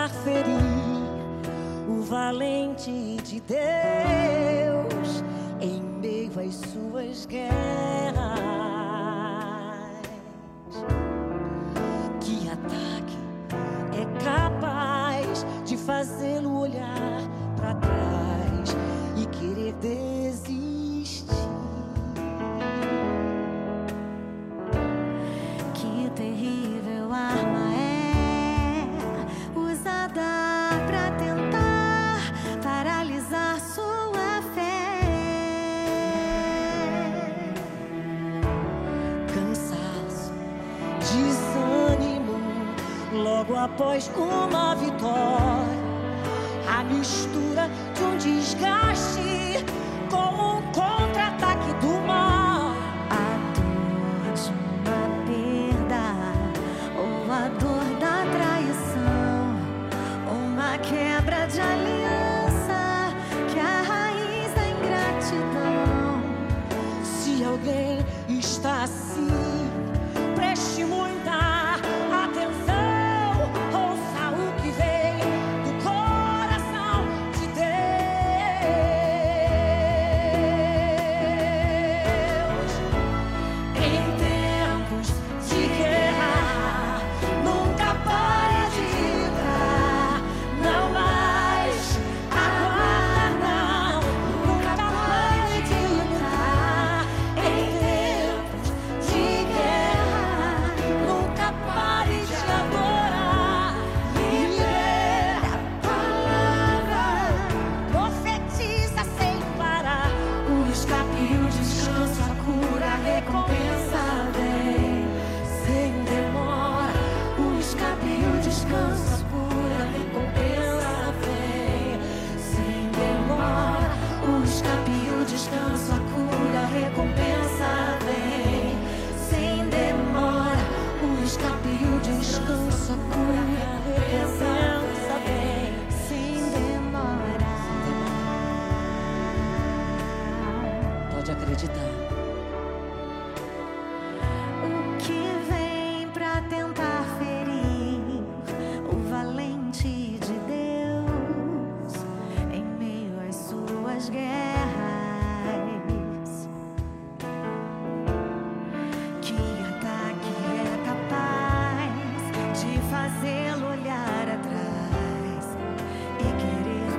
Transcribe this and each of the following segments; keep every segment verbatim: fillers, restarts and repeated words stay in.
tentar ferir o valente de Deus em meio às suas guerras. Que ataque é capaz de fazê-lo olhar para trás e querer desistir? Que terrível arma é usada pra tentar paralisar sua fé. Cansaço, desânimo, logo após uma vitória. A mistura de um desgaste com um contra-ataque do mal. A dor de uma perda ou a dor da traição, uma quebra de aliança que é a raiz da ingratidão. Se alguém está assim, preste muita atenção. Ouça o que vem do coração de Deus. Em tempos de guerra, nunca pare de lutar. Não mais aguarda, não. Nunca pare de lutar. Em tempos de guerra, nunca pare de adorar. Libera a palavra, profetiza sem parar. O escape, o descanso, a cura, a recompensa vem sem demora. O escape, o descanso, a cura, a recompensa vem sem demora. O escape, o descanso, a cura, a recompensa vem sem demora. O escape, o descanso, a cura, a recompensa vem Sem demora. Pode acreditar. O que vem pra tentar ferir o valente de Deus em meio às suas guerras? Que ataque é capaz de fazê-lo olhar atrás e querer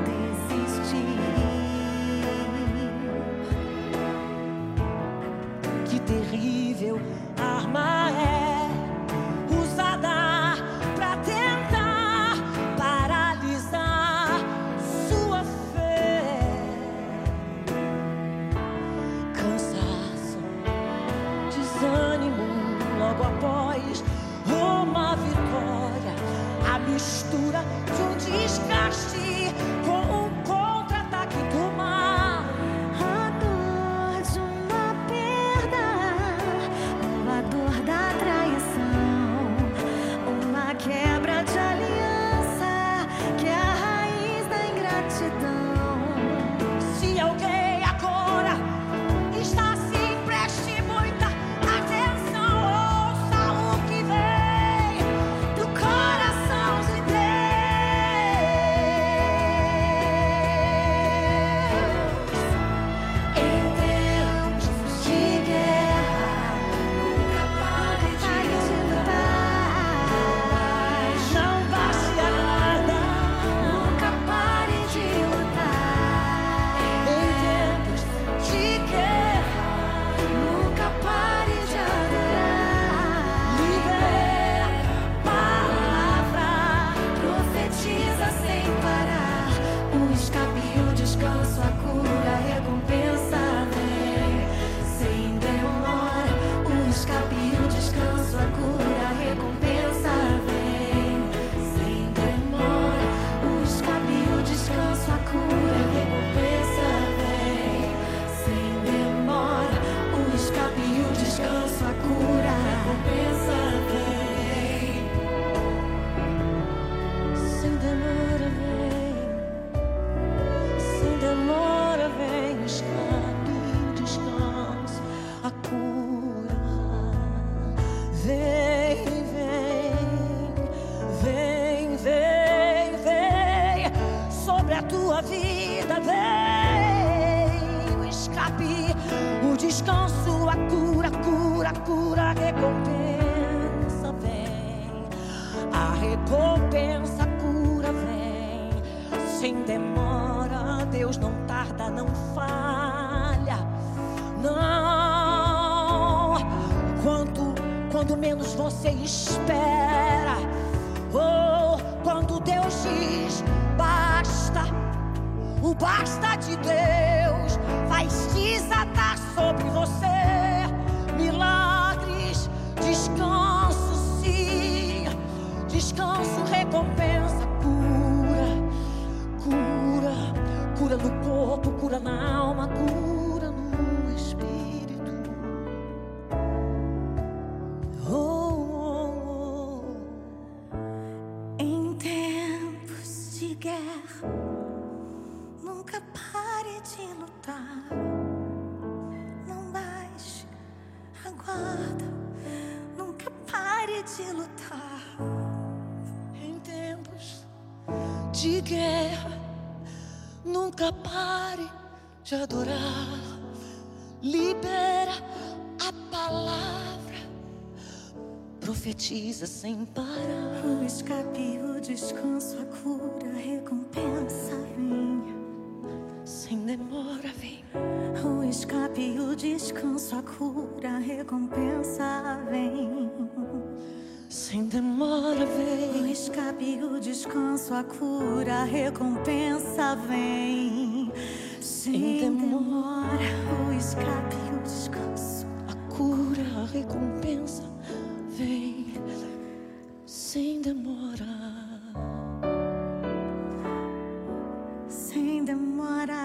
desistir? Que terrível arma é usada pra tentar paralisar sua fé. Cansaço, desânimo, logo após uma vitória. A mistura de um desgaste com um contra-ataque do mal. A dor de uma perda ou a dor da traição, uma quebra de aliança que é a raiz da ingratidão. Se alguém agora está assim, preste muita atenção. Ouça o que vem do coração de Deus. perda vem o escape, o descanso, a cura, a cura, a cura, a recompensa vem, a recompensa, a cura vem, sem demora. Deus não tarda, não falha, não. Quando, quando menos você espera, oh, quando Deus diz basta, o basta de Deus faz desatar sobre você milagres, descanso, sim, descanso, recompensa, cura, cura, cura no corpo, cura na alma, cura no espírito. Oh, oh, oh. Em tempos de guerra, nunca pare de lutar. Não baixe a guarda, nunca pare de lutar. Em tempos de guerra, nunca pare de adorar. Libera a palavra, profetiza sem parar. O escape, o descanso, a cura, a recompensa vem. Sem demora vem. O escape, o descanso, a cura, a recompensa vem. Sem demora O vem. escape, o descanso, a cura, a recompensa vem. Sem demora, o escape, o descanso, A cura, a recompensa vem. Sem demora. sem demora.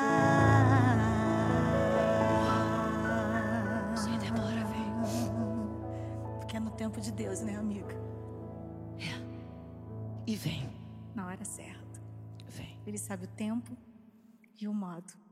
Sem demora vem. Porque é no tempo de Deus, né, amiga? É. E vem. Na hora certa. Vem. Ele sabe o tempo e o modo.